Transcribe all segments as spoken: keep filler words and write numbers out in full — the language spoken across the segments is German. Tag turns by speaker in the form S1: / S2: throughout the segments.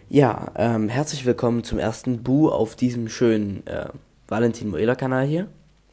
S1: Ja, ähm, herzlich willkommen zum ersten Bu auf diesem schönen äh, Valentin Moela Kanal hier.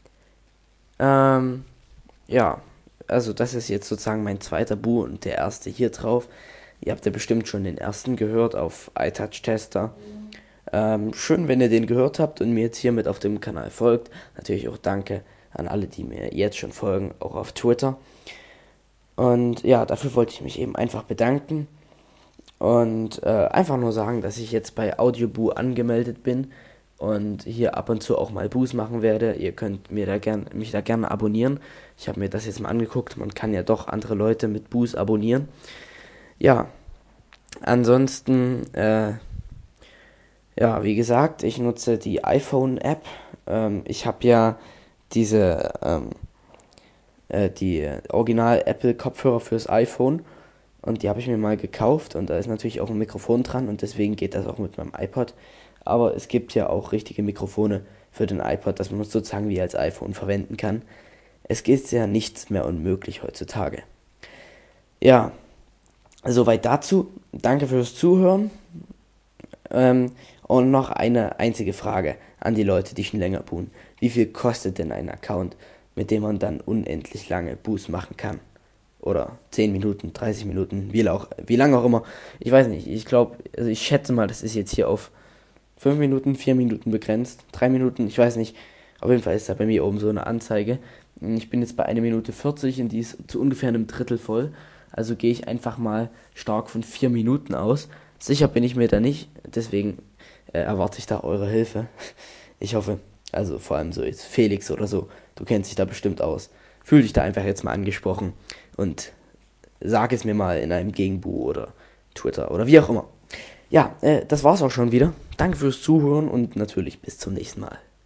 S1: Ähm, ja, also das ist jetzt sozusagen mein zweiter Bu und der erste hier drauf. Ihr habt ja bestimmt schon den ersten gehört auf iTouch Tester. Ähm, schön, wenn ihr den gehört habt und mir jetzt hiermit auf dem Kanal folgt. Natürlich auch danke an alle, die mir jetzt schon folgen, auch auf Twitter. Und ja, dafür wollte ich mich eben einfach bedanken. Und äh, einfach nur sagen, dass ich jetzt bei Audioboo angemeldet bin und hier ab und zu auch mal Boos machen werde. Ihr könnt mir da gern, mich da gerne abonnieren. Ich habe mir das jetzt mal angeguckt. Man kann ja doch andere Leute mit Boos abonnieren. Ja, ansonsten, äh, ja, wie gesagt, ich nutze die iPhone-App. Ähm, ich habe ja diese, ähm, äh, die Original-Apple-Kopfhörer fürs iPhone. Und die habe ich mir mal gekauft und da ist natürlich auch ein Mikrofon dran und deswegen geht das auch mit meinem iPod. Aber es gibt ja auch richtige Mikrofone für den iPod, dass man es sozusagen wie als iPhone verwenden kann. Es ist ja nichts mehr unmöglich heutzutage. Ja, soweit dazu. Danke fürs Zuhören. Ähm, und noch eine einzige Frage an die Leute, die schon länger buhen. Wie viel kostet denn ein Account, mit dem man dann unendlich lange Boos machen kann? Oder zehn Minuten, dreißig Minuten, wie, auch, wie lange auch immer. Ich weiß nicht, ich glaube, also ich schätze mal, das ist jetzt hier auf fünf Minuten, vier Minuten begrenzt, drei Minuten, ich weiß nicht. Auf jeden Fall ist da bei mir oben so eine Anzeige. Ich bin jetzt bei einer Minute vierzig und die ist zu ungefähr einem Drittel voll. Also gehe ich einfach mal stark von vier Minuten aus. Sicher bin ich mir da nicht, deswegen äh, erwarte ich da eure Hilfe. Ich hoffe, also vor allem so jetzt Felix oder so, du kennst dich da bestimmt aus. Fühl dich da einfach jetzt mal angesprochen und sag es mir mal in einem Gegenbu oder Twitter oder wie auch immer. Ja, äh, das war's auch schon wieder. Danke fürs Zuhören und natürlich bis zum nächsten Mal.